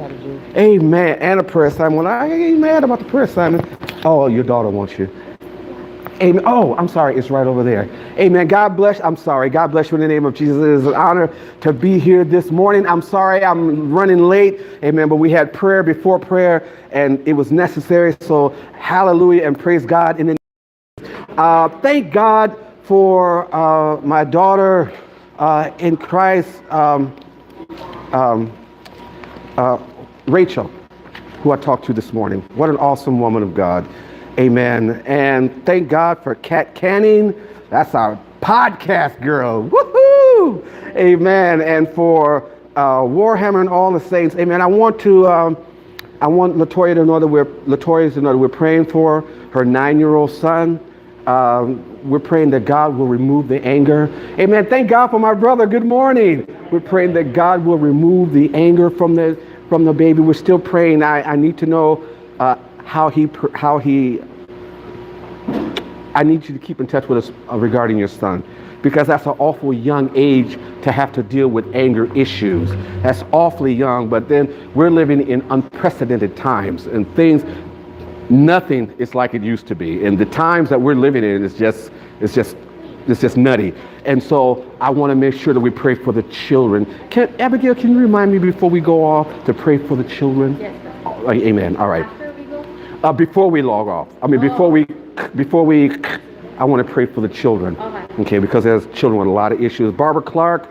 Amen. And a prayer assignment. Well, I ain't mad about the prayer assignment. Oh, your daughter wants you. Amen. Oh, I'm sorry. It's right over there. Amen. God bless. I'm sorry. God bless you in the name of Jesus. It is an honor to be here this morning. I'm sorry I'm running late. Amen. But we had prayer before prayer and it was necessary. So hallelujah and praise God. And thank God for my daughter in Christ, Rachel, who I talked to this morning. What an awesome woman of God. Amen. And thank God for Kat Canning. That's our podcast girl. Woohoo! Amen. And for Warhammer and all the saints. Amen. I want Latoya to know that we're praying for her 9-year-old son. We're praying that God will remove the anger. Amen. Thank God for my brother. Good morning. We're praying that God will remove the anger from the baby. We're still praying. I need to know I need you to keep in touch with us regarding your son, because that's an awful young age to have to deal with anger issues. That's awfully young, but then we're living in unprecedented times and nothing is like it used to be. And the times that we're living in is just nutty. And so I want to make sure that we pray for the children. Abigail, can you remind me before we go off to pray for the children? Yes. Oh, amen. All right. After we go? Before we log off. Before we, I want to pray for the children. Okay, because there's children with a lot of issues. Barbara Clark,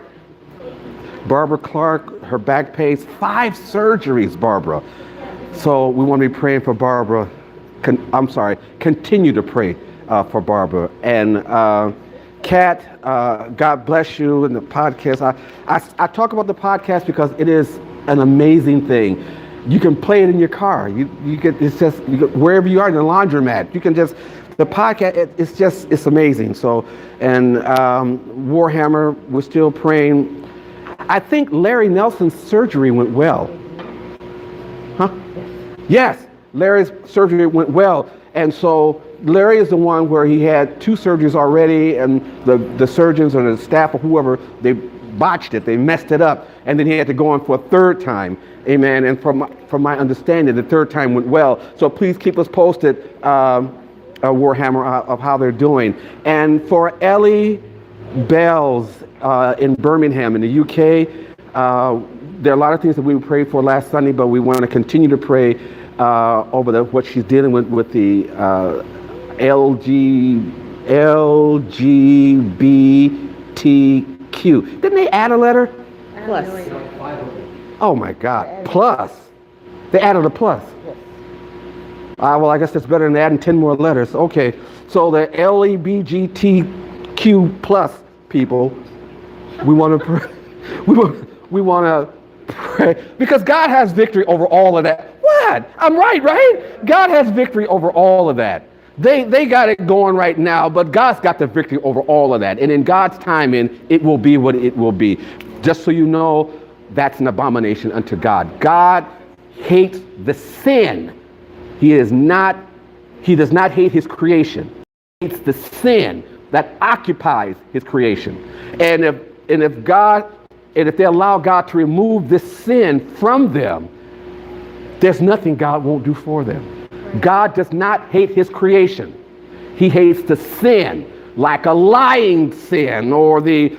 her back pains, 5 surgeries, Barbara. So we want to be praying for Barbara. Continue to pray for Barbara. And Kat, God bless you in the podcast. I talk about the podcast because it is an amazing thing. You can play it in your car. Wherever you are in the laundromat, you can the podcast, it's amazing. So, and Warhammer, we're still praying. I think Larry Nelson's surgery went well. Huh? Yes, Larry's surgery went well. And so Larry is the one where he had 2 surgeries already, and the surgeons or the staff or whoever, they botched it, they messed it up, and then he had to go on for a 3rd time. Amen. And from my understanding, the 3rd time went well. So please keep us posted, Warhammer, of how they're doing. And for Ellie Bells in Birmingham in the UK, there are a lot of things that we prayed for last Sunday, but we want to continue to pray over what she's dealing with the LGBTQ. Didn't they add a letter? Plus. Oh my God, plus. They added a plus. Yes. Well, I guess that's better than adding 10 more letters. Okay, so the LGBTQ plus people, we want to pray. We want to pray because God has victory over all of that. What? I'm right? God has victory over all of that. They got it going right now, but God's got the victory over all of that. And in God's timing, it will be what it will be. Just so you know, that's an abomination unto God. God hates the sin. He does not hate his creation. He hates the sin that occupies his creation. And if they allow God to remove this sin from them, there's nothing God won't do for them. God does not hate his creation. He hates the sin, like a lying sin or the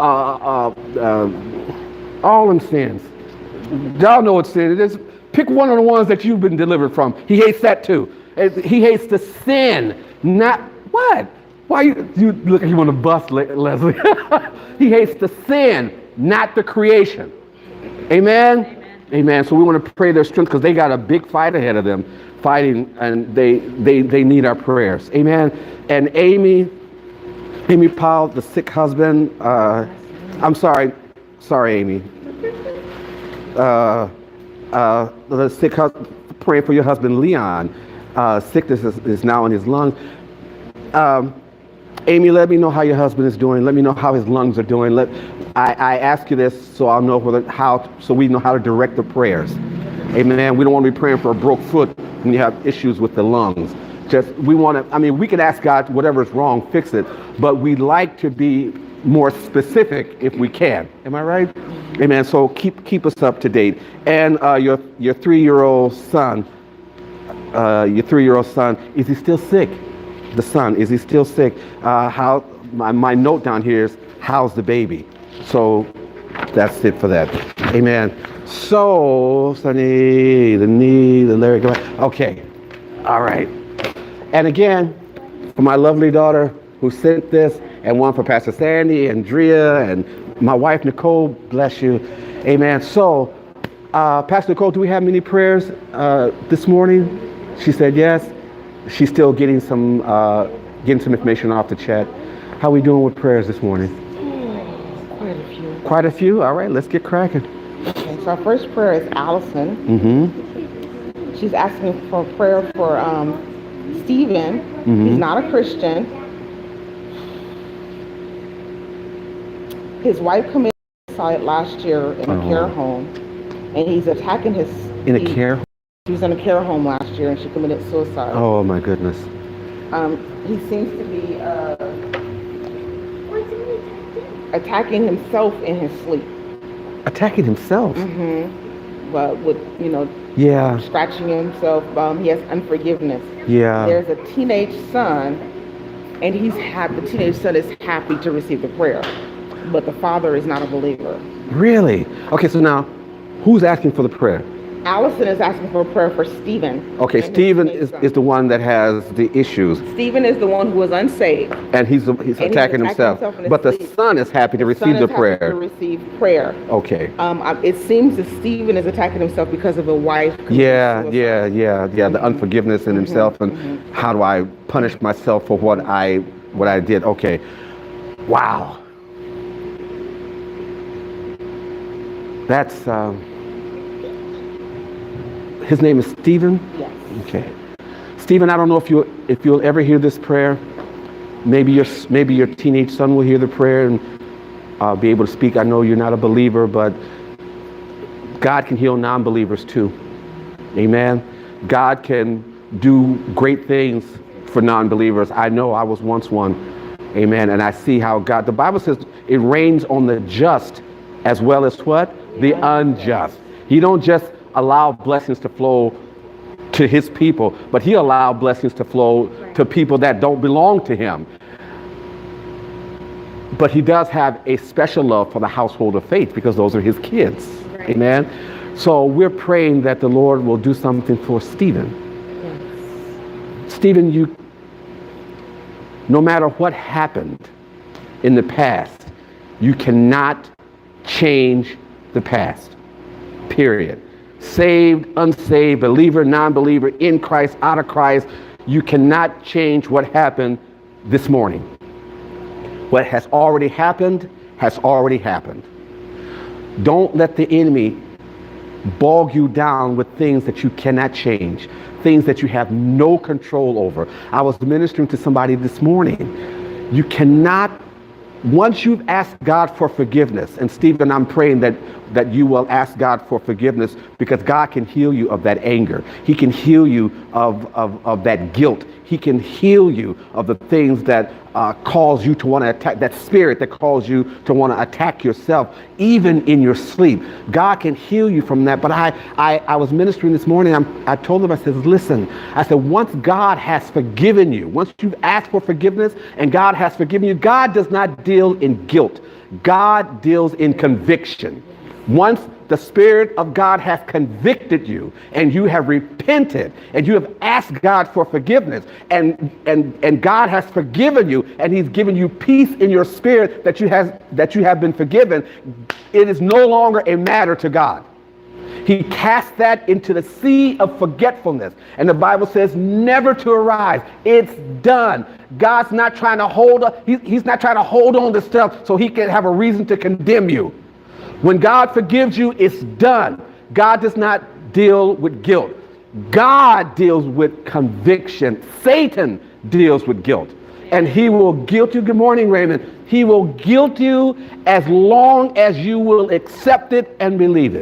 all them sins. Y'all know what sin it is. Pick one of the ones that you've been delivered from. He hates that too. He hates the sin, not what? Why you look like you want to bust Leslie? He hates the sin, not the creation. Amen? Amen. So we want to pray their strength because they got a big fight ahead of them, fighting, and they need our prayers. Amen. And Amy Powell, the sick husband. I'm sorry, Amy. The sick husband, praying for your husband Leon. Sickness is now in his lungs. Amy, let me know how your husband is doing. Let me know how his lungs are doing. I ask you this so I'll know so we know how to direct the prayers. Amen. We don't want to be praying for a broke foot when you have issues with the lungs. We can ask God whatever is wrong, fix it. But we like to be more specific if we can. Am I right? Amen. So keep us up to date. And your 3-year-old son, is he still sick? The son, is he still sick? How my note down here is, how's the baby? So that's it for that. Amen. So Sonny, the knee, the leg. Okay. All right. And again, for my lovely daughter who sent this, and one for Pastor Sandy and Drea and my wife Nicole, bless you. Amen. So, Pastor Nicole, do we have many prayers this morning? She said yes. She's still getting some information off the chat. How are we doing with prayers this morning? Quite a few. Quite a few? All right, let's get cracking. Okay, so our first prayer is Allison. Mm-hmm. She's asking for prayer for Stephen. Mm-hmm. He's not a Christian. His wife committed suicide last year in a care home, and he's attacking his... In a care? She was in a care home last year, and she committed suicide. Oh, my goodness. He seems to be attacking himself in his sleep. Attacking himself? Mm-hmm. But with, yeah, scratching himself. He has unforgiveness. Yeah. There's a teenage son, and the teenage son is happy to receive the prayer, but the father is not a believer. Really? Okay, so now, who's asking for the prayer? Allison is asking for a prayer for Stephen. Okay, Stephen is the one that has the issues. Stephen is the one who is unsaved. And he's attacking himself. But the son is happy to receive the prayer. To receive prayer. Okay. It seems that Stephen is attacking himself because of a wife. Yeah. The unforgiveness in himself, and how do I punish myself for what I did? Okay. Wow. That's his name is Stephen? Yes. Okay. Stephen, I don't know if you'll ever hear this prayer. Maybe your teenage son will hear the prayer and be able to speak. I know you're not a believer, but God can heal non-believers too. Amen. God can do great things for non-believers. I know I was once one. Amen. And I see how the Bible says it rains on the just as well as what? The unjust. He don't just allow blessings to flow to his people, but he allowed blessings to flow to people that don't belong to him. But he does have a special love for the household of faith because those are his kids. Right. Amen. So we're praying that the Lord will do something for Stephen. Yes. Stephen, no matter what happened in the past, you cannot change the past. Period. Saved, unsaved, believer, non-believer, in Christ, out of Christ, you cannot change what happened this morning. What has already happened has already happened. Don't let the enemy bog you down with things that you cannot change, things that you have no control over. I was ministering to somebody this morning. You cannot, once you've asked God for forgiveness, and Stephen, I'm praying that you will ask God for forgiveness, because God can heal you of that anger. He can heal you of that guilt. He can heal you of the things that cause you to want to attack, that spirit that calls you to want to attack yourself, even in your sleep. God can heal you from that. But I was ministering this morning. I told them, I said, listen, I said, once God has forgiven you, once you've asked for forgiveness and God has forgiven you, God does not deal in guilt. God deals in conviction. Once the Spirit of God has convicted you and you have repented and you have asked God for forgiveness and God has forgiven you and he's given you peace in your spirit that you have been forgiven, it is no longer a matter to God. He cast that into the sea of forgetfulness. And the Bible says never to arise. It's done. God's not trying to he's not trying to hold on to stuff so he can have a reason to condemn you. When God forgives you, it's done. God does not deal with guilt. God deals with conviction. Satan deals with guilt. And he will guilt you. Good morning, Raymond. He will guilt you as long as you will accept it and believe it.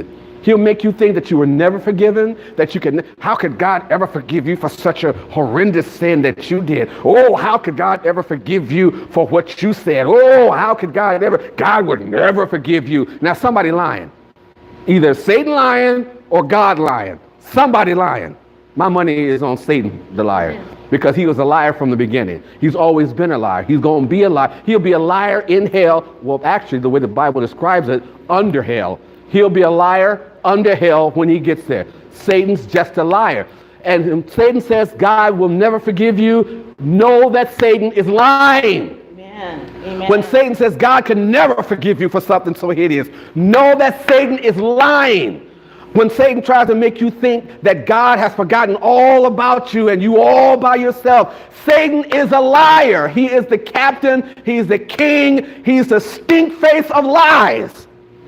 He'll make you think that you were never forgiven, that you can, how could God ever forgive you for such a horrendous sin that you did? Oh, how could God ever forgive you for what you said? Oh, how could God would never forgive you. Now somebody lying. Either Satan lying or God lying. Somebody lying. My money is on Satan, the liar, because he was a liar from the beginning. He's always been a liar. He's going to be a liar. He'll be a liar in hell. Well, actually, the way the Bible describes it, under hell. He'll be a liar under hell when he gets there. Satan's just a liar. And Satan says God will never forgive you. Know that Satan is lying. Amen. When Satan says God can never forgive you for something so hideous, know that Satan is lying. When Satan tries to make you think that God has forgotten all about you and you all by yourself, Satan is a liar. He is the captain. He's the king. He's the stink face of lies.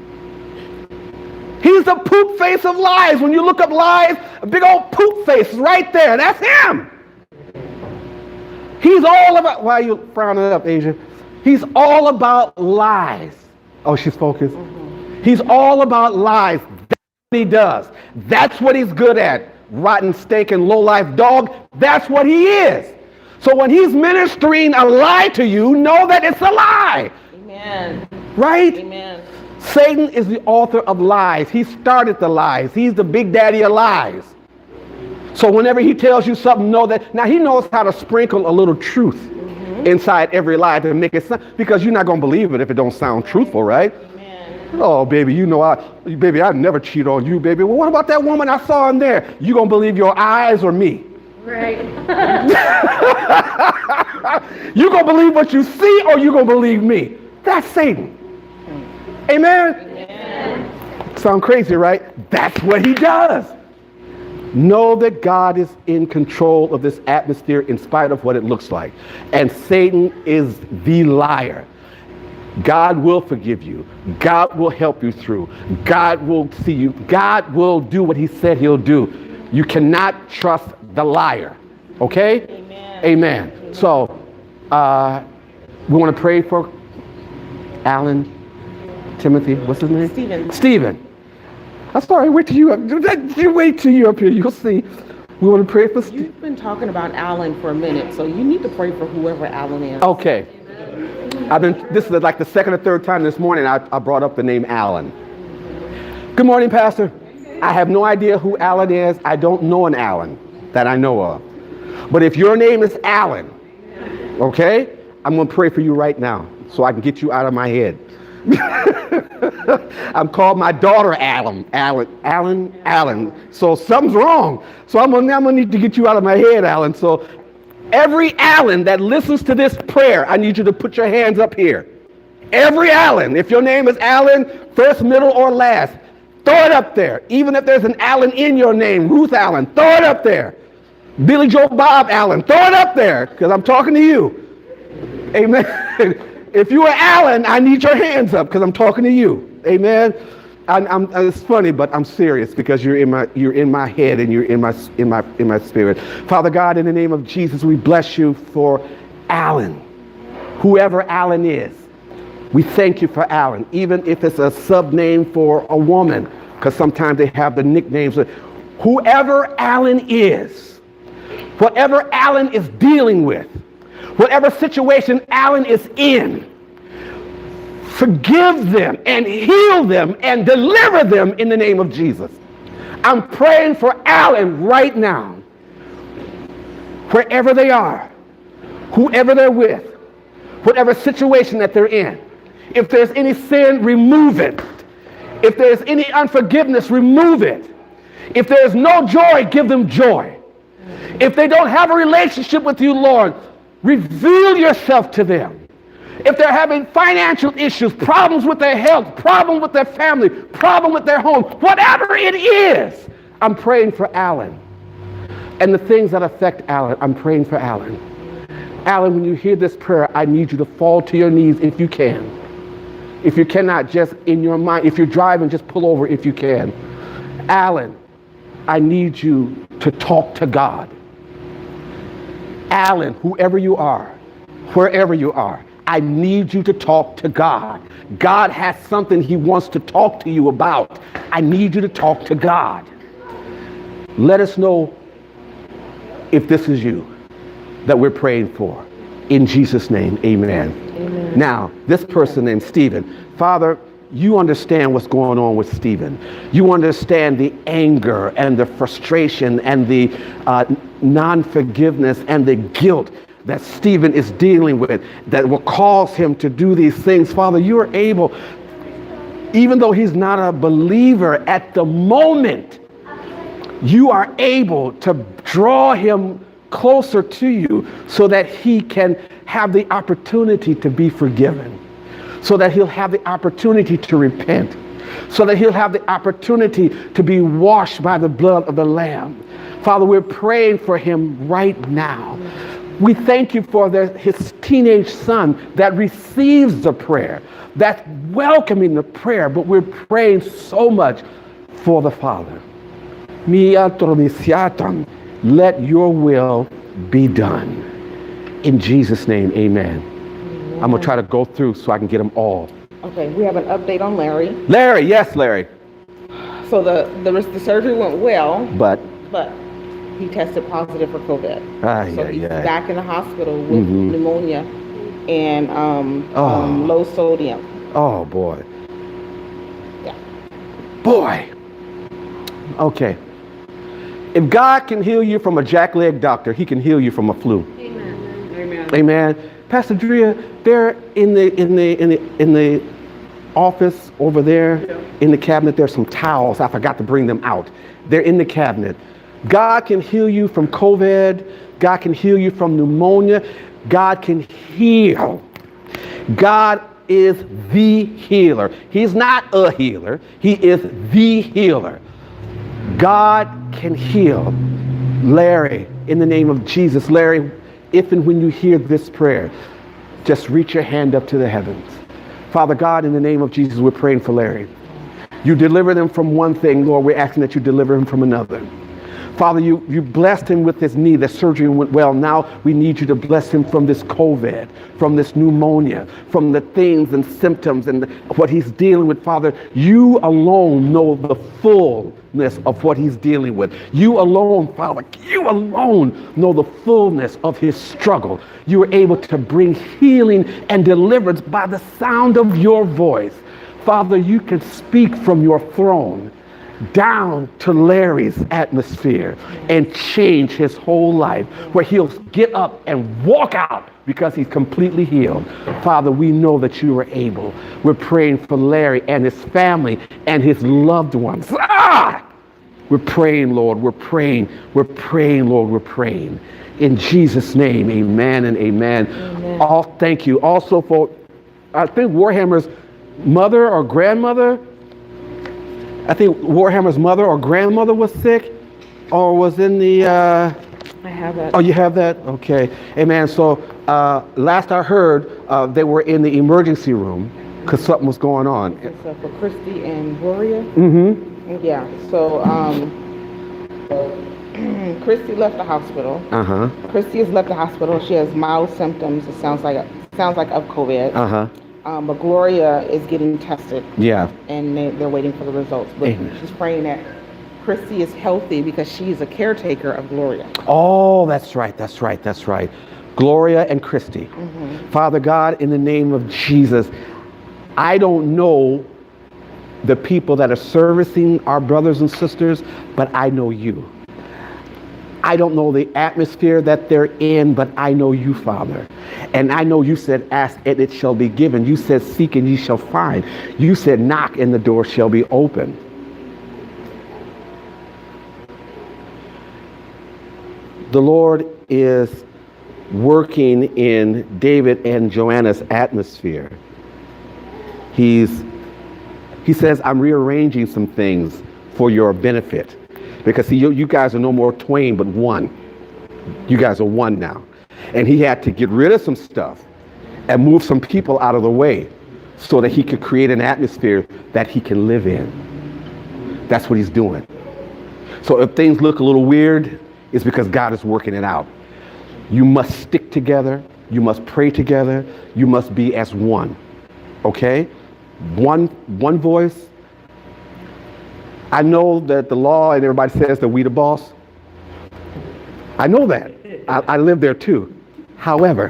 He's the poop face of lies. When you look up lies, a big old poop face right there. That's him. He's all about, why are you frowning up, Asia? He's all about lies. Oh, she's focused. He's all about lies. That's what he does. That's what he's good at. Rotten steak and low-life dog. That's what he is. So when he's ministering a lie to you, know that it's a lie. Amen. Right? Amen. Satan is the author of lies. He started the lies. He's the big daddy of lies. So whenever he tells you something, know that. Now he knows how to sprinkle a little truth inside every lie to make it sound, because you're not going to believe it if it don't sound truthful, right? Amen. Oh, baby, you know, I'd never cheat on you, baby. Well, what about that woman I saw in there? You going to believe your eyes or me? Right. You going to believe what you see or you going to believe me? That's Satan. Amen? Amen. Sound crazy, right? That's what he does. Know that God is in control of this atmosphere in spite of what it looks like. And Satan is the liar. God will forgive you. God will help you through. God will see you. God will do what he said he'll do. You cannot trust the liar. Okay? Amen. Amen. So, we want to pray for Alan, Timothy, what's his name? Stephen. I'm sorry, wait till you wait till you're up here. You'll see. We want to pray for Stephen. You've been talking about Alan for a minute, so you need to pray for whoever Alan is. Okay. This is like the second or third time this morning I brought up the name Alan. Good morning, Pastor. I have no idea who Alan is. I don't know an Alan that I know of. But if your name is Alan, okay, I'm going to pray for you right now so I can get you out of my head. I'm called my daughter Alan. So something's wrong. So I'm gonna need to get you out of my head, Alan. So every Alan that listens to this prayer, I need you to put your hands up here. Every Alan, if your name is Alan, first, middle, or last, throw it up there. Even if there's an Alan in your name, Ruth Allen, throw it up there. Billy Joe Bob Allen, throw it up there, because I'm talking to you. Amen. If you are Alan, I need your hands up because I'm talking to you. Amen. It's funny, but I'm serious because you're in my head and you're in my spirit. Father God, in the name of Jesus, we bless you for Alan, whoever Alan is. We thank you for Alan, even if it's a sub-name for a woman, because sometimes they have the nicknames. Whoever Alan is, whatever Alan is dealing with, whatever situation Alan is in, forgive them and heal them and deliver them in the name of Jesus. I'm praying for Alan right now, wherever they are, whoever they're with, whatever situation that they're in. If there's any sin, remove it. If there's any unforgiveness, remove it. If there's no joy, give them joy. If they don't have a relationship with you, Lord, reveal yourself to them. If they're having financial issues, problems with their health, problem with their family, problem with their home, whatever it is, I'm praying for Alan. And the things that affect Alan, I'm praying for Alan. Alan, when you hear this prayer, I need you to fall to your knees if you can. If you cannot, just in your mind, if you're driving, just pull over if you can. Alan, I need you to talk to God. Alan, whoever you are, wherever you are, I need you to talk to God. God has something he wants to talk to you about. I need you to talk to God. Let us know if this is you that we're praying for. In Jesus' name, amen. Amen. Now, this person named Stephen, Father, you understand what's going on with Stephen. You understand the anger and the frustration and the non-forgiveness and the guilt that Stephen is dealing with that will cause him to do these things. Father, you are able, even though he's not a believer at the moment, you are able to draw him closer to you so that he can have the opportunity to be forgiven, so that he'll have the opportunity to repent, so that he'll have the opportunity to be washed by the blood of the Lamb. Father, we're praying for him right now. We thank you for his teenage son that receives the prayer, that's welcoming the prayer, but we're praying so much for the Father. Let your will be done. In Jesus' name, amen. I'm going to try to go through so I can get them all. Okay, we have an update on Larry. Larry, yes, Larry. So the surgery went well, But he tested positive for COVID. So he's back in the hospital with pneumonia and low sodium. Oh, boy. Yeah. Boy. Okay. If God can heal you from a jackleg doctor, he can heal you from a flu. Amen. Amen. Amen. Pastor Drea, they're in the office over there, in the cabinet, there's some towels. I forgot to bring them out. They're in the cabinet. God can heal you from COVID. God can heal you from pneumonia. God can heal. God is the healer. He's not a healer. He is the healer. God can heal. Larry, in the name of Jesus. Larry, if and when you hear this prayer, just reach your hand up to the heavens. Father God, in the name of Jesus, we're praying for Larry. You deliver them from one thing, Lord. We're asking that you deliver him from another. Father, you blessed him with his knee. The surgery went well. Now we need you to bless him from this COVID, from this pneumonia, from the things and symptoms and what he's dealing with. Father, you alone know the fullness of what he's dealing with. You alone, Father, you alone know the fullness of his struggle. You are able to bring healing and deliverance by the sound of your voice. Father, you can speak from your throne down to Larry's atmosphere and change his whole life, where he'll get up and walk out because he's completely healed. Father, we know that you are able. We're praying for Larry and his family and his loved ones. We're praying, Lord. We're praying, Lord. We're praying. In Jesus' name, amen and amen. Thank you. Also for, I think Warhammer's mother or grandmother, I think Warhammer's mother or grandmother was sick or was in the... I have that. Oh, you have that? Okay. Amen. So last I heard, they were in the emergency room because something was going on. So for Christy and Gloria? Mm-hmm. Yeah. So Christy left the hospital. Uh-huh. Christy has left the hospital. She has mild symptoms. It sounds like of COVID. Uh-huh. But Gloria is getting tested. Yeah. And they're waiting for the results. But she's praying that Christy is healthy because she is a caretaker of Gloria. Oh, that's right. That's right. That's right. Gloria and Christy. Mm-hmm. Father God, in the name of Jesus, I don't know the people that are servicing our brothers and sisters, but I know you. I don't know the atmosphere that they're in, but I know you, Father. And I know you said, ask and it shall be given. You said, seek and ye shall find. You said, knock and the door shall be open. The Lord is working in David and Joanna's atmosphere. He says, I'm rearranging some things for your benefit. Because see, you guys are no more twain, but one. You guys are one now. And he had to get rid of some stuff and move some people out of the way so that he could create an atmosphere that he can live in. That's what he's doing. So if things look a little weird, it's because God is working it out. You must stick together. You must pray together. You must be as one. Okay? One voice. I know that the law and everybody says that we the boss. I know that. I live there too. However,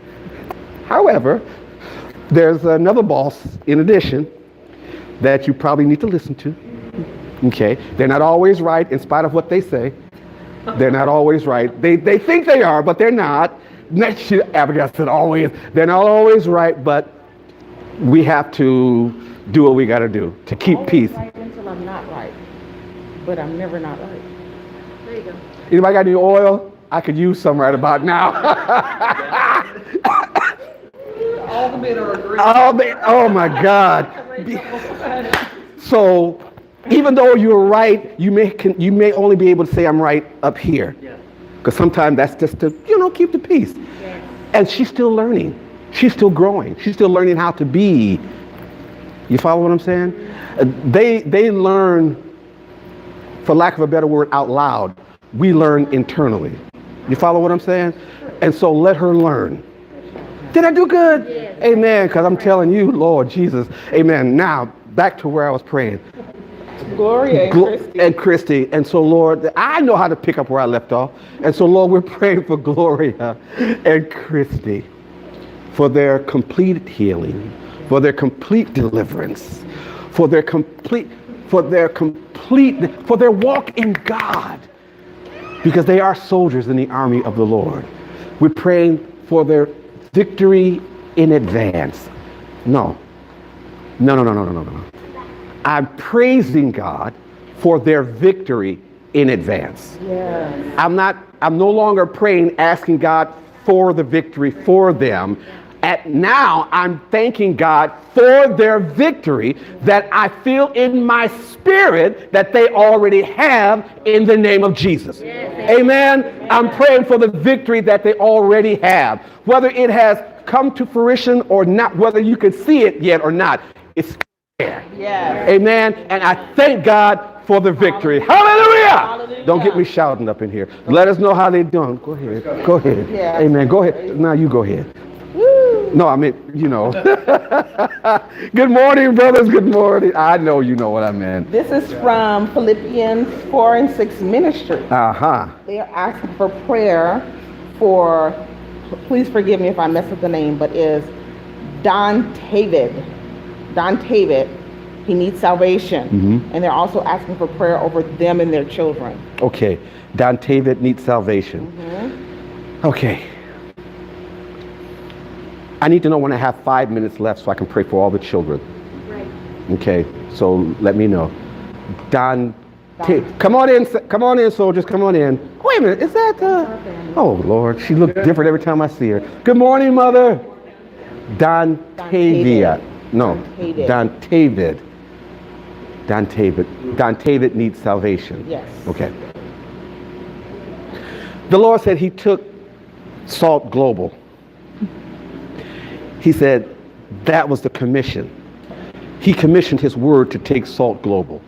there's another boss in addition that you probably need to listen to. Okay? They're not always right in spite of what they say. They're not always right. They think they are, but they're not. Next year, Abigail said always. They're not always right, but we have to do what we got to do to keep peace. Right until I'm not right, but I'm never not right. There you go. Anybody got any oil? I could use some right about now. All the men are agreeing. Oh my God. So even though you're right, you may only be able to say I'm right up here. Because sometimes that's just to, keep the peace. Yeah. And she's still learning. She's still growing. She's still learning how to be. You follow what I'm saying? They learn, for lack of a better word, out loud. We learn internally. You follow what I'm saying? And so let her learn. Did I do good? Yes. Amen. Because I'm telling you, Lord Jesus. Amen. Now, back to where I was praying. Gloria and Christy. And so, Lord, I know how to pick up where I left off. And so, Lord, we're praying for Gloria and Christy for their complete healing, for their complete deliverance, for their walk in God, because they are soldiers in the army of the Lord. We're praying for their victory in advance. No. I'm praising God for their victory in advance. Yes. I'm no longer praying, asking God for the victory for them. Now I'm thanking God for their victory that I feel in my spirit that they already have in the name of Jesus. Yes. Amen. I'm praying for the victory that they already have. Whether it has come to fruition or not, whether you can see it yet or not, it's there. Yes. Amen. And I thank God for the victory. Hallelujah. Hallelujah. Don't get me shouting up in here. Let us know how they're doing. Go ahead. Yeah. Amen. Go ahead. Now you go ahead. Woo. No, I mean, Good morning, brothers. Good morning. I know you know what I meant. This is from Philippians 4:6 ministry. They are asking for prayer for, please forgive me if I mess up the name, but is Don David. He needs salvation. Mm-hmm. And they're also asking for prayer over them and their children. Okay. Don David needs salvation. Mm-hmm. Okay. I need to know when I have 5 minutes left so I can pray for all the children. Right. Okay. So let me know. Come on in, soldiers. Come on in. Wait a minute. Is that oh, Lord. She looks different every time I see her. Good morning, Mother. Don David. No, Don David. Don David needs salvation. Yes. Okay. The Lord said he took Salt Global. He said that was the commission. He commissioned his word to take Salt Global.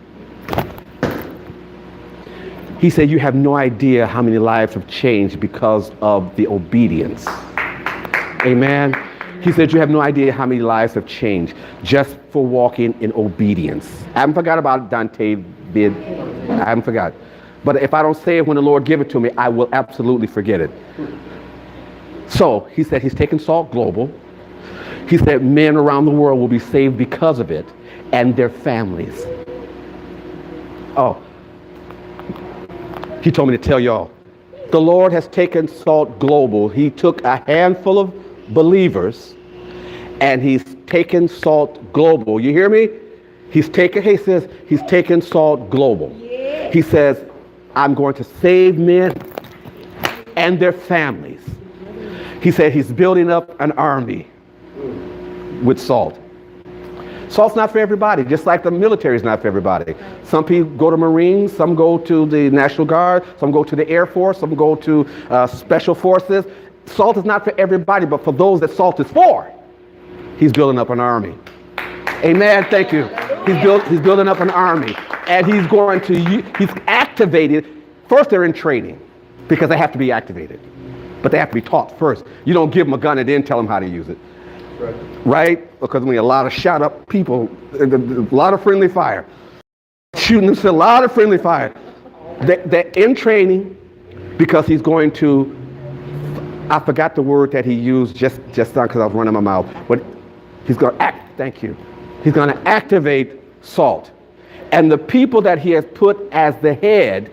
He said you have no idea how many lives have changed because of the obedience. Amen. He said, you have no idea how many lives have changed just for walking in obedience. I haven't forgot about Dante Bid. I haven't forgot. But if I don't say it when the Lord give it to me, I will absolutely forget it. So he said he's taken Salt Global. He said men around the world will be saved because of it and their families. Oh, he told me to tell y'all. The Lord has taken Salt Global. He took a handful of believers and he's taken Salt Global. You hear me? He's taken Salt Global. Yeah. He says, I'm going to save men and their families. He said he's building up an army with salt. Salt's not for everybody, just like the military is not for everybody. Some people go to Marines, some go to the National Guard, some go to the Air Force, some go to Special Forces. Salt is not for everybody, but for those that salt is for, he's building up an army. Amen. Thank you. He's building up an army, and he's activated. First, they're in training because they have to be activated. but they have to be taught first. You don't give them a gun and then tell them how to use it. Right? Because we a lot of shot up people, a lot of friendly fire. Shooting them, a lot of friendly fire. They're in training because he's going to, I forgot the word that he used just now because I was running my mouth, but he's going to thank you. He's going to activate SALT. And the people that he has put as the head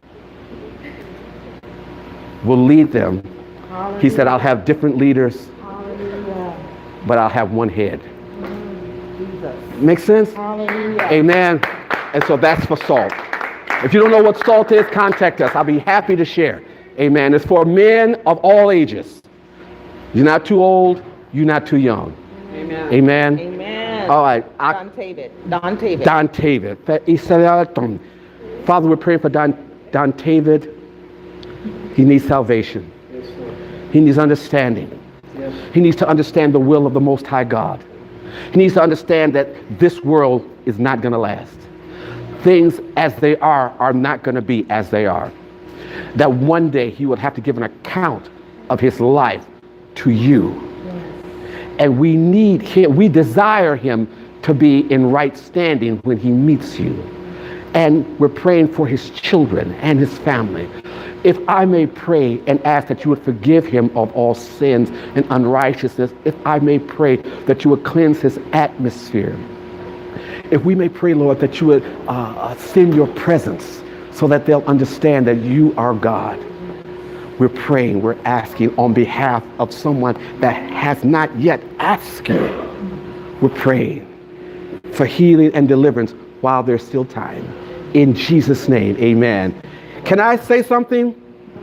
will lead them. Hallelujah. He said, I'll have different leaders, but I'll have one head. Makes sense? Hallelujah. Amen. And so that's for SALT. If you don't know what SALT is, contact us. I'll be happy to share. Amen. It's for men of all ages. You're not too old. You're not too young. Amen. Amen. Amen. All right. Don Tavid. Father, we're praying for Don Tavid. He needs salvation. Yes, he needs understanding. Yes. He needs to understand the will of the Most High God. He needs to understand that this world is not going to last. Things as they are not going to be as they are. That one day he will have to give an account of his life to you. Yes. And we need him, we desire him to be in right standing when he meets you. And we're praying for his children and his family. If I may pray and ask that you would forgive him of all sins and unrighteousness, if I may pray that you would cleanse his atmosphere. If we may pray, Lord, that you would send your presence so that they'll understand that you are God. We're praying, we're asking on behalf of someone that has not yet asked you. We're praying for healing and deliverance while there's still time. In Jesus' name, amen. Can I say something?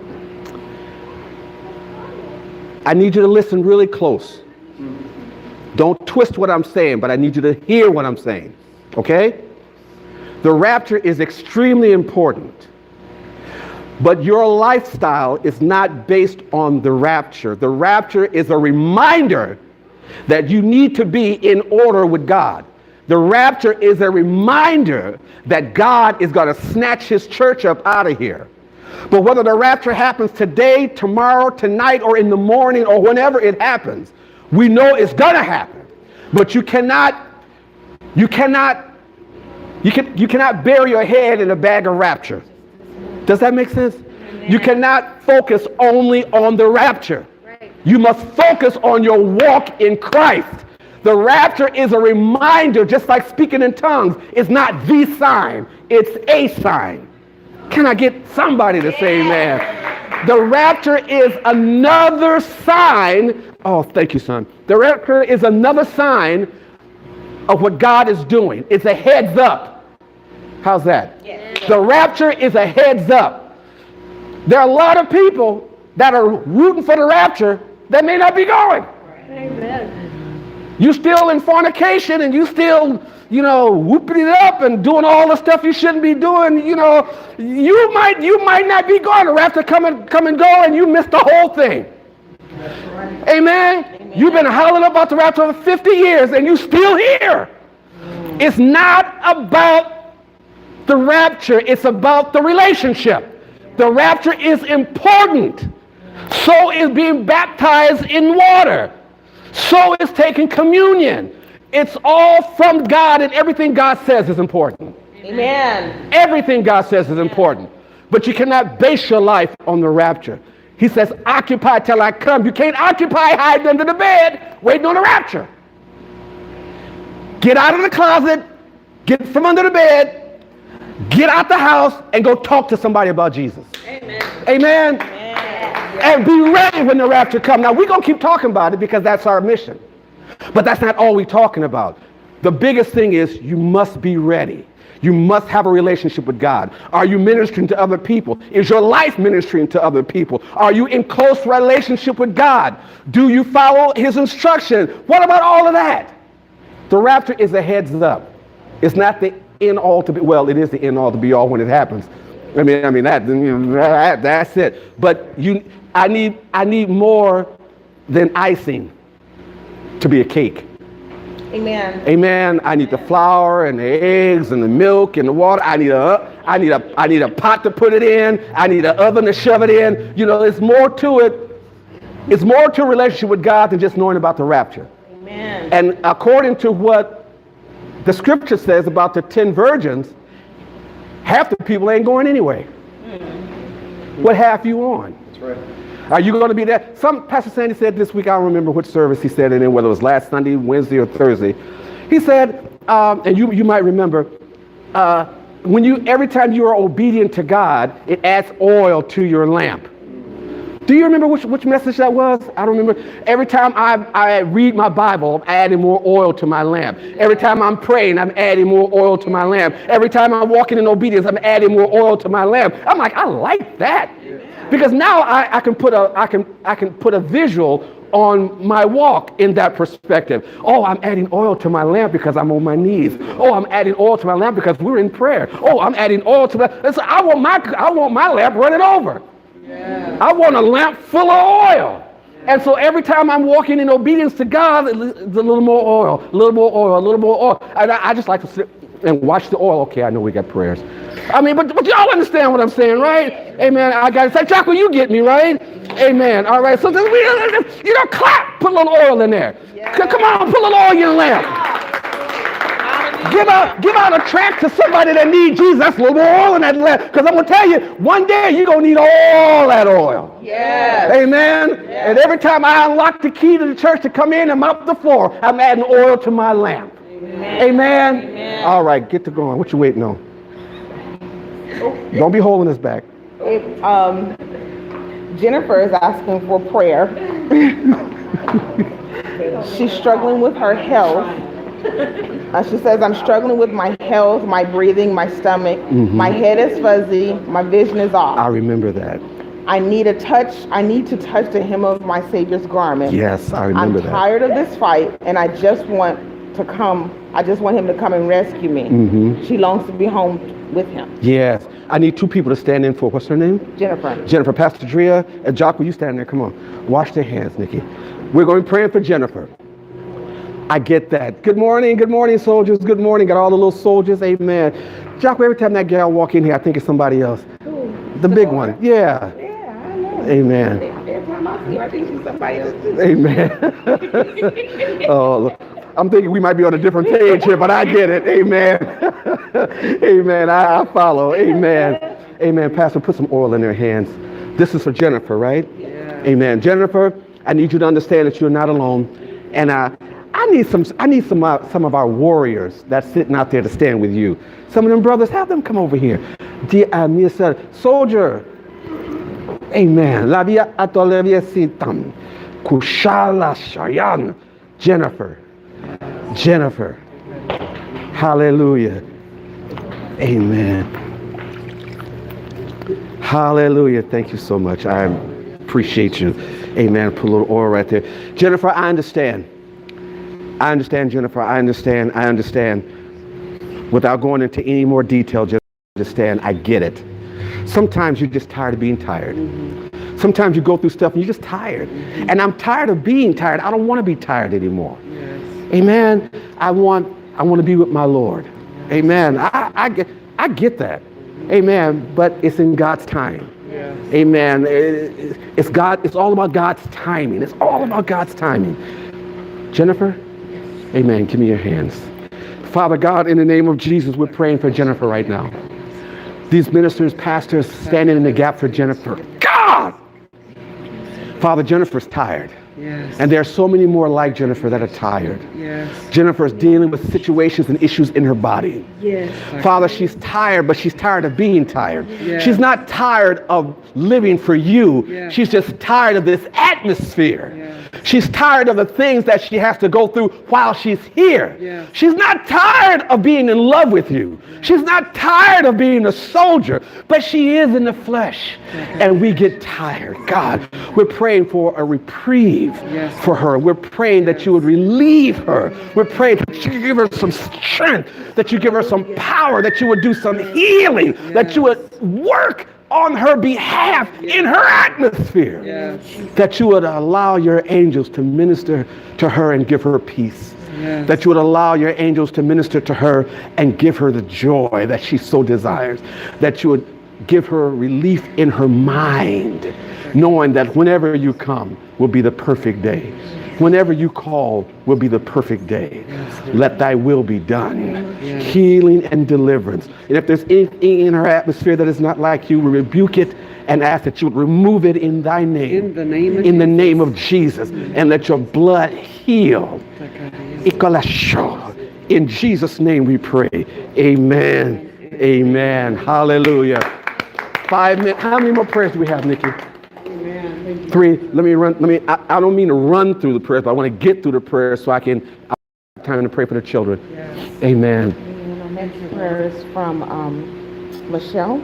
I need you to listen really close. Don't twist what I'm saying, but I need you to hear what I'm saying. Okay? The rapture is extremely important. But your lifestyle is not based on the rapture. The rapture is a reminder that you need to be in order with God. The rapture is a reminder that God is going to snatch his church up out of here. But whether the rapture happens today, tomorrow, tonight, or in the morning, or whenever it happens, we know it's going to happen. But you cannot bury your head in a bag of rapture. Does that make sense? Amen. You cannot focus only on the rapture. Right. You must focus on your walk in Christ. The rapture is a reminder, just like speaking in tongues. It's not the sign, it's a sign. Can I get somebody to say amen? The rapture is another sign. Oh, thank you, son. The rapture is another sign of what God is doing. It's a heads up. How's that? Yes. The rapture is a heads up. There are a lot of people that are rooting for the rapture that may not be going. Amen. You still in fornication and you still, whooping it up and doing all the stuff you shouldn't be doing, you might not be going. The rapture come and go and you missed the whole thing. Right. Amen? Amen. You've been hollering about the rapture for 50 years and you still here. It's not about the rapture. It's about the relationship. The rapture is important. So is being baptized in water. So is taking communion. It's all from God, and everything God says is important. Amen. Everything God says is important. But you cannot base your life on the rapture. He says, occupy till I come. You can't occupy hiding under the bed waiting on the rapture. Get out of the closet, get from under the bed, get out the house, and go talk to somebody about Jesus. Amen. Amen. Amen. And be ready when the rapture comes. Now, we're going to keep talking about it because that's our mission. But that's not all we're talking about. The biggest thing is you must be ready. You must have a relationship with God. Are you ministering to other people? Is your life ministering to other people? Are you in close relationship with God? Do you follow his instruction? What about all of that? The rapture is a heads up. It's not the end all to be, well, it is the end all to be all when it happens. I mean that's it. But I need more than icing to be a cake. Amen. Amen. I need the flour and the eggs and the milk and the water. I need a pot to put it in. I need an oven to shove it in. There's more to it It's more to a relationship with God than just knowing about the rapture. Amen. And according to what the scripture says about the 10 virgins, half the people ain't going anyway. What half you on? That's right. Are you going to be there? Pastor Sandy said this week, I don't remember which service he said it in, whether it was last Sunday, Wednesday, or Thursday. He said, and you might remember, every time you are obedient to God, it adds oil to your lamp. Do you remember which message that was? I don't remember. Every time I read my Bible, I'm adding more oil to my lamp. Every time I'm praying, I'm adding more oil to my lamp. Every time I'm walking in obedience, I'm adding more oil to my lamp. I'm like, I like that. Because now I can put a visual on my walk in that perspective. Oh, I'm adding oil to my lamp because I'm on my knees. Oh, I'm adding oil to my lamp because we're in prayer. Oh, I'm adding oil to my. So I want my lamp running over. Yeah. I want a lamp full of oil. Yeah. And so every time I'm walking in obedience to God, it's a little more oil, a little more oil, a little more oil. And I just like to sit and watch the oil. Okay, I know we got prayers. I mean, but y'all understand what I'm saying, right? Amen. I got to say, Jocko, you get me, right? Amen. All right. So clap. Put a little oil in there. Yeah. Come on, put a little oil in your lamp. Give out a tract to somebody that needs Jesus. That's a little more oil in that lamp. Because I'm going to tell you, one day you're going to need all that oil. Yes. Amen. Yes. And every time I unlock the key to the church to come in and mop the floor, I'm adding oil to my lamp. Amen. Amen. Amen. All right, get to going. What you waiting on? Don't be holding us back. Jennifer is asking for prayer. She's struggling with her health. She says, I'm struggling with my health, my breathing, my stomach. Mm-hmm. My head is fuzzy. My vision is off. I remember that. I need to touch the hem of my Savior's garment. Yes, I remember that. I'm tired of this fight, and I just want him to come and rescue me. Mm-hmm. She longs to be home with him. Yes. I need 2 people to stand in for, what's her name? Jennifer. Pastor Drea and Jock, will you stand there? Come on. Wash their hands, Nikki. We're going to be praying for Jennifer. I get that. Good morning, soldiers. Good morning. Got all the little soldiers. Amen. Jock, every time that gal walk in here, I think it's somebody else. Ooh, the big one. Yeah. Yeah, I know. Amen. Every time I see her, I think she's somebody else too. Amen. Oh, I'm thinking we might be on a different page here, but I get it. Amen. Amen. I follow. Amen. Amen. Pastor, put some oil in their hands. This is for Jennifer, right? Yeah. Amen. Jennifer, I need you to understand that you're not alone. And I need some of our warriors that's sitting out there to stand with you. Some of them brothers, have them come over here. Soldier. Amen. Kushala Shayan. Jennifer. Hallelujah. Amen. Hallelujah. Thank you so much. I appreciate you. Amen. Put a little oil right there. Jennifer, I understand. Jennifer. I understand. Without going into any more detail, just understand. I get it. Sometimes you're just tired of being tired. Mm-hmm. Sometimes you go through stuff and you're just tired. Mm-hmm. And I'm tired of being tired. I don't want to be tired anymore. Yes. Amen. I want to be with my Lord. Yes. Amen. I get that. Amen. But it's in God's time. Yes. Amen. It's God. It's all about God's timing. It's all about God's timing. Jennifer. Amen. Give me your hands. Father God, in the name of Jesus, we're praying for Jennifer right now. These ministers, pastors, standing in the gap for Jennifer. God! Father, Jennifer's tired. Yes. And there are so many more like Jennifer that are tired. Yes. Jennifer's dealing with situations and issues in her body. Yes. Father, she's tired, but she's tired of being tired. Yes. She's not tired of living for you. Yes. She's just tired of this atmosphere. Yes. She's tired of the things that she has to go through while she's here. Yes. She's not tired of being in love with you. Yes. She's not tired of being a soldier, but she is in the flesh. Yes. And we get tired. God, we're praying for a reprieve. Yes. For her. We're praying that you would relieve her. We're praying that you give her some strength, that you give her some power, that you would do some healing, that you would work on her behalf in her atmosphere, that you would allow your angels to minister to her and give her peace. Yes. That you would allow your angels to minister to her and give her the joy that she so desires. That you would give her relief in her mind. knowing that whenever you come will be the perfect day. Whenever you call will be the perfect day. Let thy will be done. Healing and deliverance. And if there's anything in our atmosphere that is not like you, we rebuke it and ask that you would remove it in thy name. In the name of Jesus. And let your blood heal. In Jesus' name we pray. Amen. Amen. Hallelujah. 5 minutes. How many more prayers do we have, Nikki? 3. I don't mean to run through the prayers, but I want to get through the prayers so I have time to pray for the children. Yes. Amen. And our next prayer is from Michelle.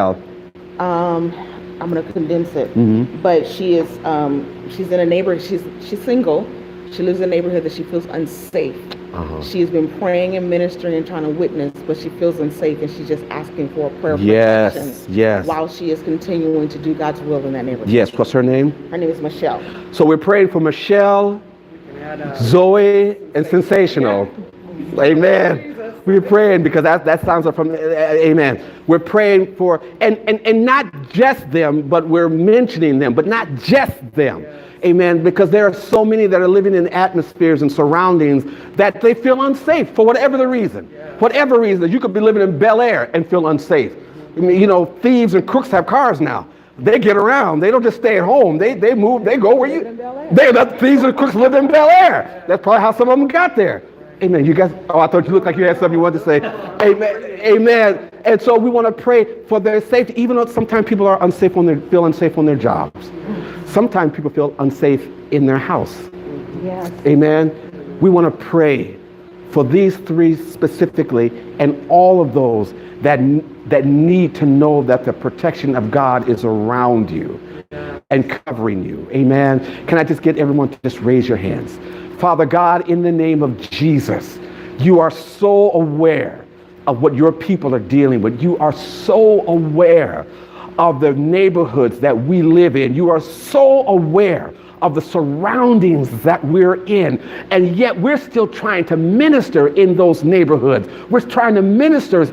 I'm going to condense it. Mm-hmm. But she is she's in a neighborhood. She's single. She lives in a neighborhood that she feels unsafe. Uh-huh. She's been praying and ministering and trying to witness, but she feels unsafe, and she's just asking for a prayer for protection while she is continuing to do God's will in that neighborhood. Yes. What's her name? Her name is Michelle. So we're praying for Michelle, Zoe, and Sensational. Yeah. Amen. We're praying because that sounds like from amen. We're praying for and not just them, but we're mentioning them, but not just them. Amen. Because there are so many that are living in atmospheres and surroundings that they feel unsafe for whatever the reason. Whatever reason. You could be living in Bel Air and feel unsafe. I mean, thieves and crooks have cars now. They get around. They don't just stay at home. They move. They go where you. The thieves and crooks live in Bel Air. That's probably how some of them got there. Amen. You guys, I thought you looked like you had something you wanted to say. Amen. Amen. And so we want to pray for their safety, even though sometimes people are unsafe feel unsafe on their jobs. Sometimes people feel unsafe in their house. Yes. Amen. We want to pray for these 3 specifically and all of those that need to know that the protection of God is around you and covering you. Amen. Can I just get everyone to just raise your hands? Father God, in the name of Jesus, you are so aware of what your people are dealing with. You are so aware of the neighborhoods that we live in. You are so aware of the surroundings that we're in, and yet we're still trying to minister in those neighborhoods. We're trying to minister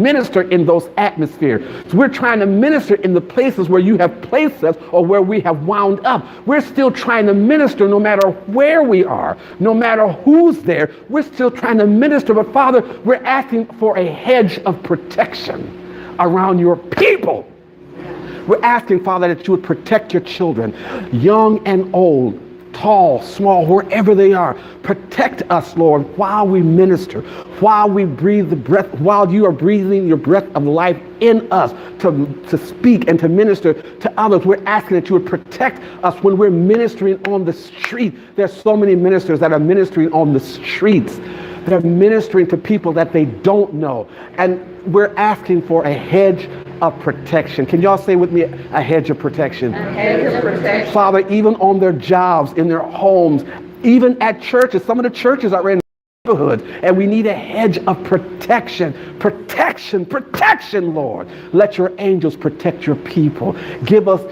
in those atmospheres. We're trying to minister in the places where you have placed us or where we have wound up. We're still trying to minister no matter where we are, no matter who's there. We're still trying to minister, but Father, we're asking for a hedge of protection around your people. We're asking, Father, that you would protect your children, young and old, tall, small, wherever they are. Protect us, Lord, while we minister, while we breathe the breath, while you are breathing your breath of life in us to speak and to minister to others. We're asking that you would protect us when we're ministering on the street. There's so many ministers that are ministering on the streets. They're ministering to people that they don't know. And we're asking for a hedge of protection. Can y'all say with me, a hedge of protection? A hedge of protection. Father, even on their jobs, in their homes, even at churches. Some of the churches are in neighborhood, and we need a hedge of protection. Protection, Lord. Let your angels protect your people. Give us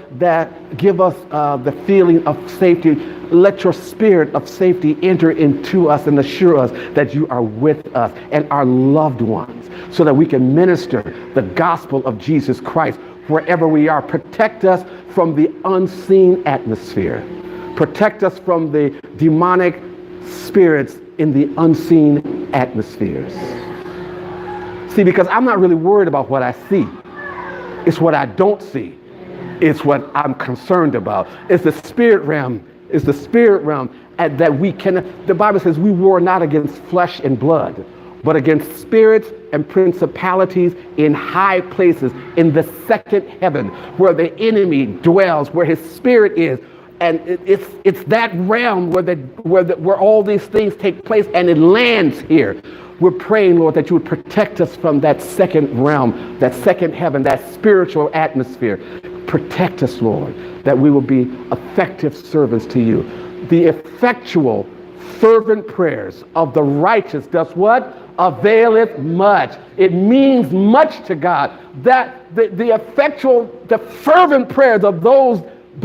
the feeling of safety. Let your spirit of safety enter into us and assure us that you are with us and our loved ones, so that we can minister the gospel of Jesus Christ wherever we are. Protect us from the unseen atmosphere. Protect us from the demonic spirits in the unseen atmospheres. See, because I'm not really worried about what I see. It's what I don't see. It's what I'm concerned about. It's the spirit realm. It's the spirit realm that we can. The Bible says we war not against flesh and blood, but against spirits and principalities in high places, in the second heaven, where the enemy dwells, where his spirit is. And it's that realm where all these things take place, and it lands here. We're praying, Lord, that you would protect us from that second realm, that second heaven, that spiritual atmosphere. Protect us, Lord, that we will be effective servants to you. The effectual, fervent prayers of the righteous does what? Availeth much. It means much to God. That the fervent prayers of those,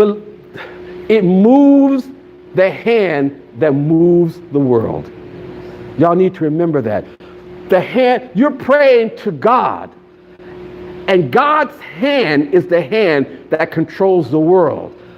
it moves the hand that moves the world. Y'all need to remember that. The hand, you're praying to God, and God's hand is the hand that controls the world.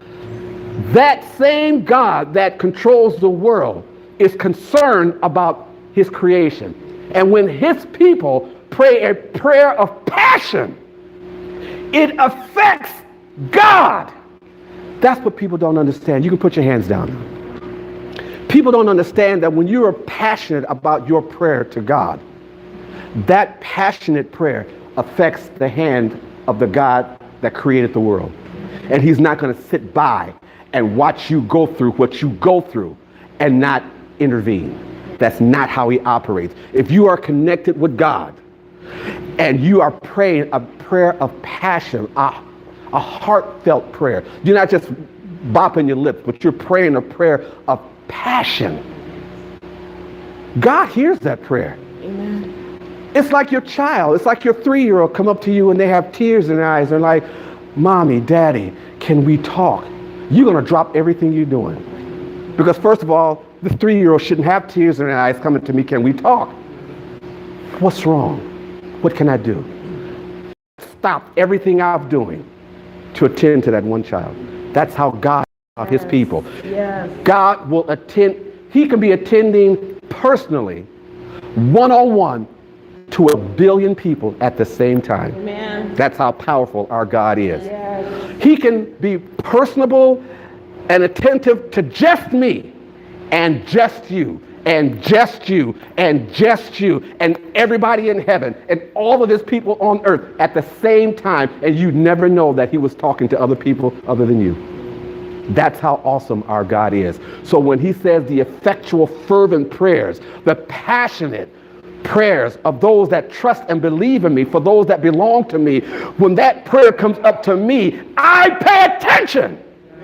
That same God that controls the world is concerned about his creation. And when his people pray a prayer of passion, it affects God. That's what people don't understand. You can put your hands down. People don't understand that when you are passionate about your prayer to God, that passionate prayer affects the hand of the God that created the world. And he's not going to sit by and watch you go through what you go through and not intervene. That's not how he operates. If you are connected with God and you are praying a prayer of passion, a heartfelt prayer, you're not just bopping your lips, but you're praying a prayer of passion. God hears that prayer. Amen. It's like your child. It's like your 3-year-old come up to you and they have tears in their eyes. They're like, Mommy, Daddy, can we talk? You're going to drop everything you're doing. Because first of all, the 3-year-old shouldn't have tears in their eyes coming to me, can we talk? What's wrong? What can I do? Stop everything I'm doing to attend to that one child. That's how God is his people. Yes. God will attend. He can be attending personally, one-on-one, to 1 billion people at the same time. Amen. That's how powerful our God is. Yes. He can be personable and attentive to just me and just you and just you and just you and everybody in heaven and all of his people on earth at the same time, and you never know that he was talking to other people other than you. That's how awesome our God is. So when he says the effectual fervent prayers, the passionate prayers of those that trust and believe in me, for those that belong to me, when that prayer comes up to me, I pay attention.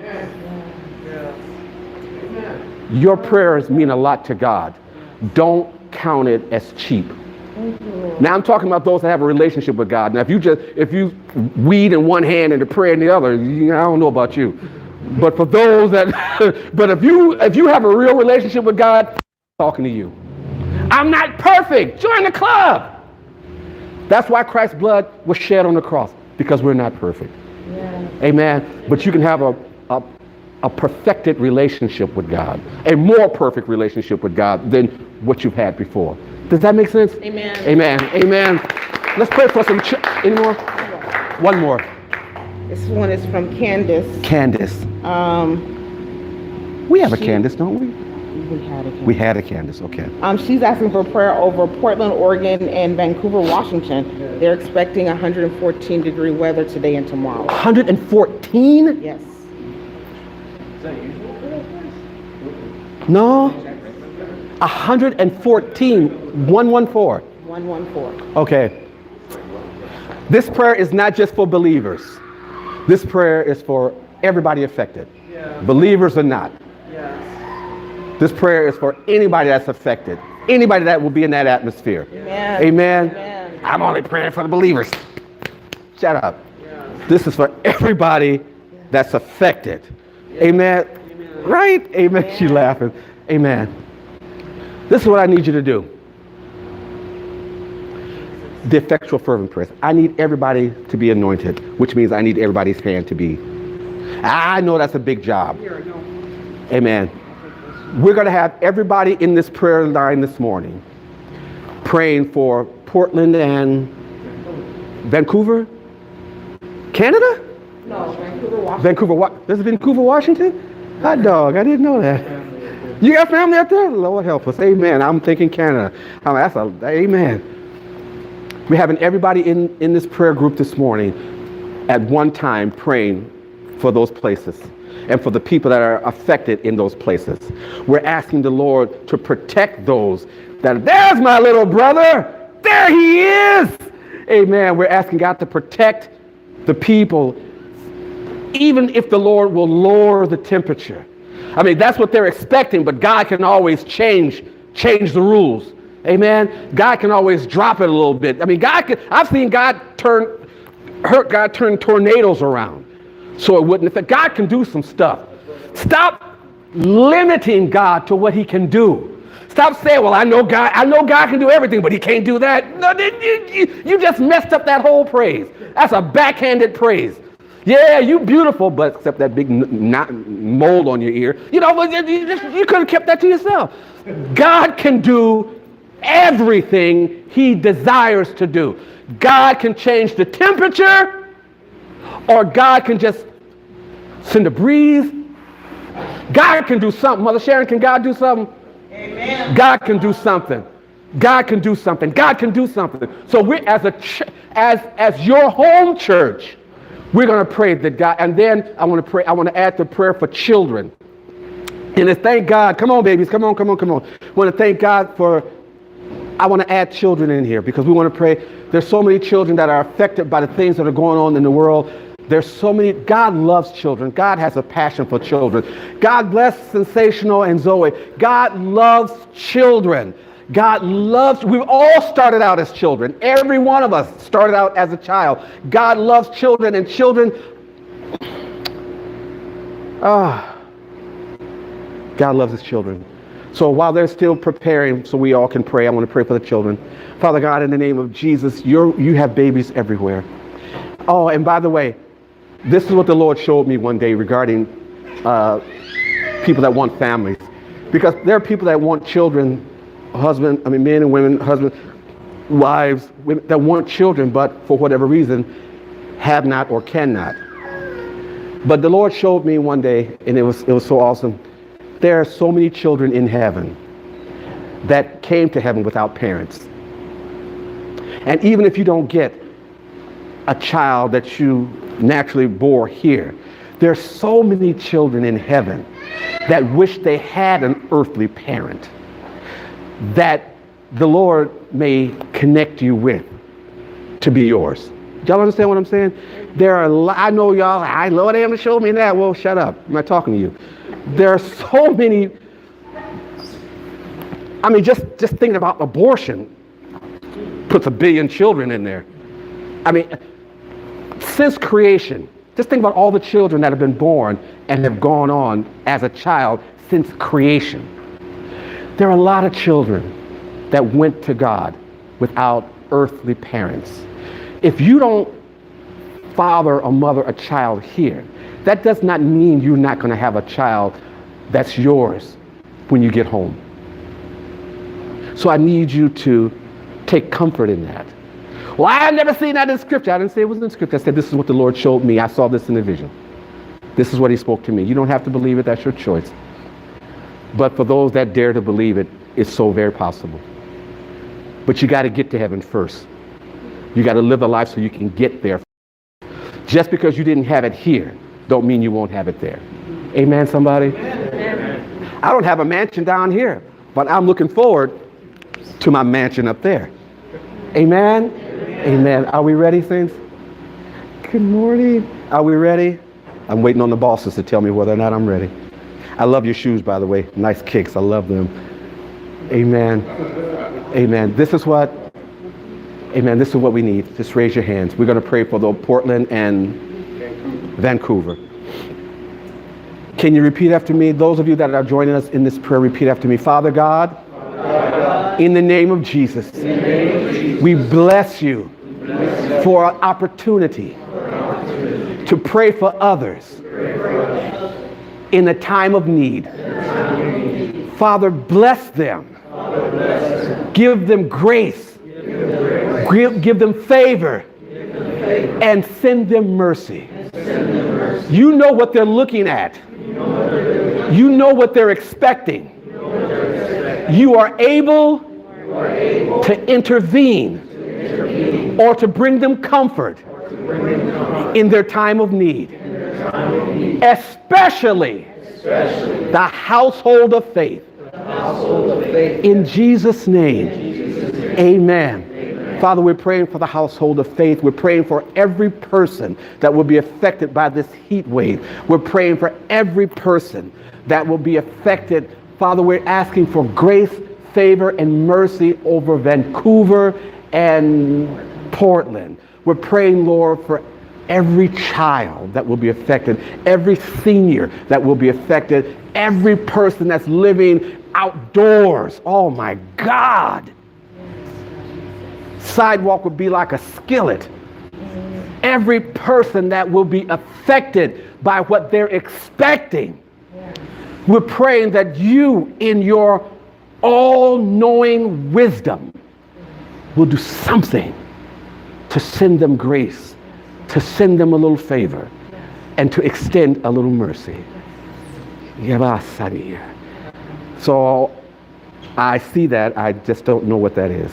Your prayers mean a lot to God. Don't count it as cheap. Now I'm talking about those that have a relationship with God. Now if you weed in one hand and the prayer in the other, I don't know about you. But for those that, but if you have a real relationship with God, I'm talking to you. I'm not perfect. Join the club. That's why Christ's blood was shed on the cross, because we're not perfect. Yeah. Amen. But you can have a perfected relationship with God, a more perfect relationship with God than what you've had before. Does that make sense? Amen. Amen. Amen. Let's pray for some. Any more? One more. This one is from Candace. Candace. We have a Candace, don't we? We had a Candace, okay. She's asking for prayer over Portland, Oregon, and Vancouver, Washington. They're expecting 114-degree weather today and tomorrow. 114? Yes. No. 114. 114. 114. Okay. This prayer is not just for believers. This prayer is for everybody affected. Yeah. Believers or not. Yes. This prayer is for anybody that's affected. Anybody that will be in that atmosphere. Amen. Amen. Amen. I'm only praying for the believers. Shut up. Yeah. This is for everybody that's affected. Yeah. Amen. Amen. Right? Amen. Amen. She's laughing. Amen. This is what I need you to do. The effectual fervent prayers. I need everybody to be anointed, which means I need everybody's hand to be. I know that's a big job. Amen. We're going to have everybody in this prayer line this morning praying for Portland and Vancouver, Canada? No, Vancouver, Washington. This is Vancouver, Washington? Hot dog, I didn't know that. You got family up there? Lord help us. Amen. I'm thinking Canada. Amen. We're having everybody in this prayer group this morning at one time praying for those places and for the people that are affected in those places. We're asking the Lord to protect those there's my little brother. There he is. Amen. We're asking God to protect the people, even if the Lord will lower the temperature. I mean, that's what they're expecting, but God can always change the rules. Amen. God can always drop it a little bit. I mean, I've seen God turn tornadoes around so it wouldn't affect. God can do some stuff. Stop limiting God to what he can do. Stop saying, well, I know God can do everything, but he can't do that. No, you just messed up that whole praise. That's a backhanded praise. Yeah, you beautiful, but except that big mold on your ear. You know, you could have kept that to yourself. God can do everything he desires to do. God can change the temperature, or God can just send a breeze. God can do something. Mother Sharon, can God do something? Amen. God can do something. God can do something. God can do something. So we, as your home church, we're going to pray that God, and then I want to add the prayer for children. And to thank God, come on babies, come on. I want to thank God I want to add children in here because we want to pray. There's so many children that are affected by the things that are going on in the world. There's so many. God loves children. God has a passion for children. God bless Sensational and Zoe. God loves children. We've all started out as children. Every one of us started out as a child. God loves children, and children, God loves his children. So while they're still preparing so we all can pray, I want to pray for the children. Father God, in the name of Jesus, you have babies everywhere. Oh, and by the way, this is what the Lord showed me one day regarding people that want families. Because there are people that want children, men and women, husbands, wives, women, that want children, but for whatever reason, have not or cannot. But the Lord showed me one day, and it was so awesome. There are so many children in heaven that came to heaven without parents. And even if you don't get a child that you naturally bore here, there's so many children in heaven that wish they had an earthly parent that the Lord may connect you with to be yours. Y'all understand what I'm saying? There are, I know y'all, Lord, Am showed me that. Well, shut up. I'm not talking to you. There are so many. I mean, just thinking about abortion puts 1 billion children in there. I mean, since creation, just think about all the children that have been born and have gone on as a child since creation. There are a lot of children that went to God without earthly parents. If you don't father or mother a child here, that does not mean you're not going to have a child that's yours when you get home. So I need you to take comfort in that. Well, I have never seen that in Scripture. I didn't say it was in Scripture. I said, this is what the Lord showed me. I saw this in a vision. This is what he spoke to me. You don't have to believe it. That's your choice. But for those that dare to believe it, it's so very possible. But you got to get to heaven first. You got to live a life so you can get there. Just because you didn't have it here, don't mean you won't have it there. Amen, somebody? Amen. I don't have a mansion down here, but I'm looking forward to my mansion up there. Amen? Amen. Are we ready, saints? Good morning. Are we ready? I'm waiting on the bosses to tell me whether or not I'm ready. I love your shoes, by the way. Nice kicks. I love them. Amen. Amen. This is what we need. Just raise your hands. We're going to pray for the Portland and Vancouver. Can you repeat after me? Those of you that are joining us in this prayer, repeat after me. Father God, in the name of Jesus, we bless you for an opportunity to pray for others in the time of need. Father, bless them. Give them grace. Give them favor. And send them mercy. You know what they're looking at. You know what they're expecting. You are able to intervene or to bring them comfort in their time of need. Especially the household of faith. In Jesus' name, amen. Father, we're praying for the household of faith. We're praying for every person that will be affected by this heat wave. We're praying for every person that will be affected. Father, we're asking for grace, favor, and mercy over Vancouver and Portland. We're praying, Lord, for every child that will be affected, every senior that will be affected, every person that's living outdoors. Oh my God. Sidewalk would be like a skillet. every person that will be affected by what they're expecting. We're praying that you, in your all-knowing wisdom, will do something to send them grace, to send them a little favor, and to extend a little mercy. So I see that, I just don't know what that is.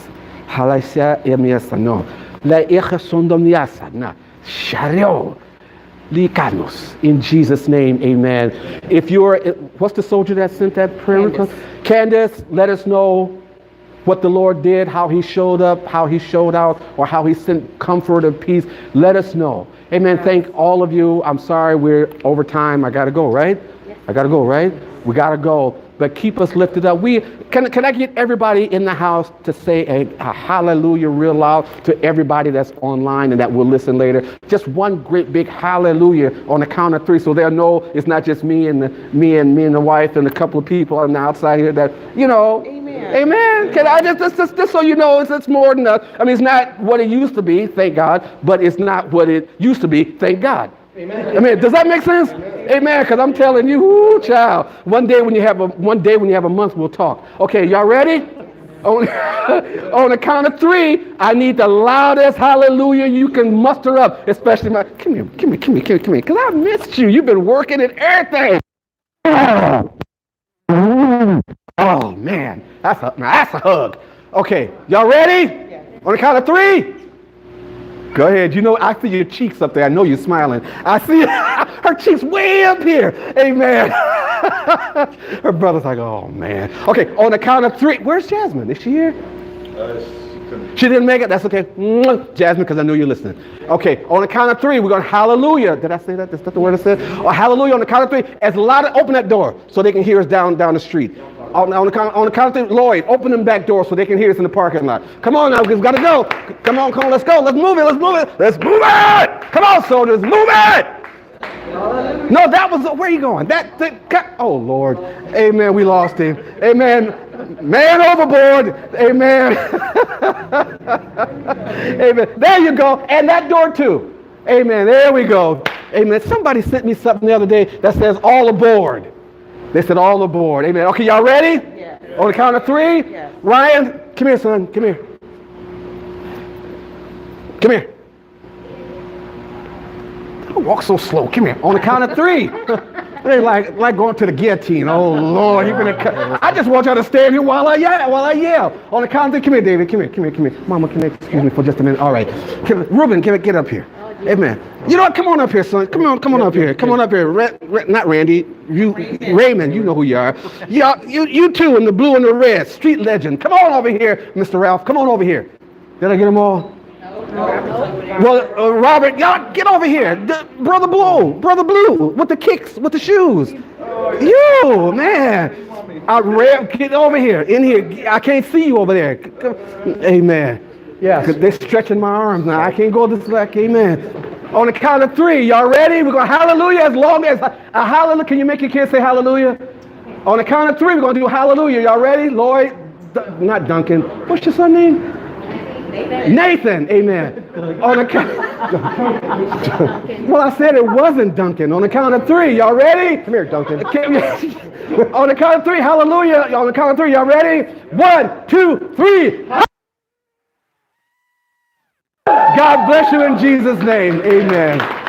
In Jesus' name, amen. If you're, what's the soldier that sent that prayer request? Candace, let us know what the Lord did, how he showed up, how he showed out, or how he sent comfort and peace. Let us know. Amen. Thank all of you. I'm sorry we're over time. I got to go, right? I got to go, right? We got to go. But keep us lifted up. Can I get everybody in the house to say a hallelujah real loud to everybody that's online and that will listen later? Just one great big hallelujah on the count of 3, so they'll know it's not just me and the wife and a couple of people on the outside here that, you know. Amen. Amen. Can I just so you know, it's more than that. I mean, it's not what it used to be, thank God, but it's not what it used to be, thank God. Amen. Amen. Does that make sense? Amen. Because I'm telling you, whoo, child. One day when you have a month, we'll talk. Okay, y'all ready? On the count of 3, I need the loudest hallelujah you can muster up. Especially come here, because I missed you. You've been working at everything. Oh man, that's a hug. Okay, y'all ready? Yes. On the count of 3. Go ahead. You know, I see your cheeks up there. I know you're smiling. I see her cheeks way up here. Amen. Her brother's like, oh, man. Okay, on the count of 3. Where's Jasmine? Is she here? She didn't make it. That's okay. Jasmine, because I know you're listening. Okay, on the count of 3, we're going to hallelujah. Did I say that? Is that the word I said? Oh, hallelujah on the count of 3. As loud as open that door so they can hear us down the street. On the count of 3, Lloyd, open them back doors so they can hear us in the parking lot. Come on now, we've got to go. Come on, let's go. Let's move it. Come on, soldiers, move it. No, that was, where are you going? Oh, Lord. Amen, we lost him. Amen. Man overboard. Amen. Amen. There you go. And that door too. Amen. There we go. Amen. Somebody sent me something the other day that says all aboard. They said all aboard. Amen. Okay, y'all ready? Yeah. On the count of 3? Yeah. Ryan, come here, son. Come here. Come here. Don't walk so slow. Come here. On the count of 3. They're like going to the guillotine. Oh, Lord. You're gonna cut. I just want y'all to stand here while I yell. On the count of 3. Come here, David. Come here. Mama, come here. Excuse me for just a minute. All right. Ruben, get up here. Amen. You know what? Come on up here, son. Come on up here. Come on up here. Not Randy. Raymond. You know who you are. You two in the blue and the red. Street legend. Come on over here, Mr. Ralph. Come on over here. Did I get them all? No. Well, Robert, y'all get over here. Brother Blue with the kicks, with the shoes. You, man. Get over here. In here. I can't see you over there. Amen. Yeah, they're stretching my arms now. I can't go this way. Amen. On the count of 3, y'all ready? We're going to hallelujah as long as a hallelujah. Can you make your kids say hallelujah? On the count of 3, we're going to do hallelujah. Y'all ready? Lloyd, not Duncan. What's your son's name? Nathan. Amen. On the count. Well, I said it wasn't Duncan. On the count of 3, y'all ready? Come here, Duncan. On the count of 3, hallelujah. On the count of 3, y'all ready? 1, 2, 3. God bless you in Jesus' name. Amen.